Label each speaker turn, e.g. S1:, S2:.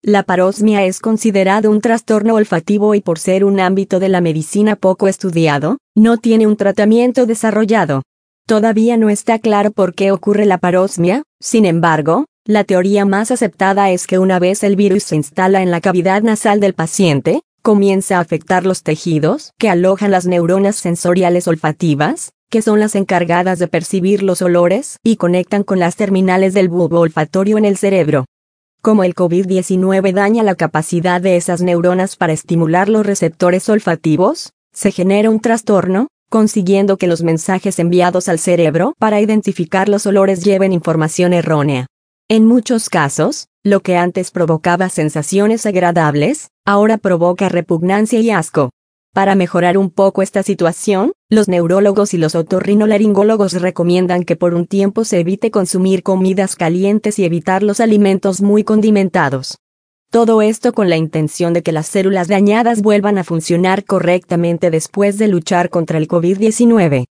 S1: La parosmia es considerado un trastorno olfativo y por ser un ámbito de la medicina poco estudiado, no tiene un tratamiento desarrollado. Todavía no está claro por qué ocurre la parosmia, sin embargo, la teoría más aceptada es que una vez el virus se instala en la cavidad nasal del paciente, comienza a afectar los tejidos que alojan las neuronas sensoriales olfativas, que son las encargadas de percibir los olores y conectan con las terminales del bulbo olfatorio en el cerebro. Como el COVID-19 daña la capacidad de esas neuronas para estimular los receptores olfativos, se genera un trastorno, consiguiendo que los mensajes enviados al cerebro para identificar los olores lleven información errónea. En muchos casos, lo que antes provocaba sensaciones agradables, ahora provoca repugnancia y asco. Para mejorar un poco esta situación, los neurólogos y los otorrinolaringólogos recomiendan que por un tiempo se evite consumir comidas calientes y evitar los alimentos muy condimentados. Todo esto con la intención de que las células dañadas vuelvan a funcionar correctamente después de luchar contra el COVID-19.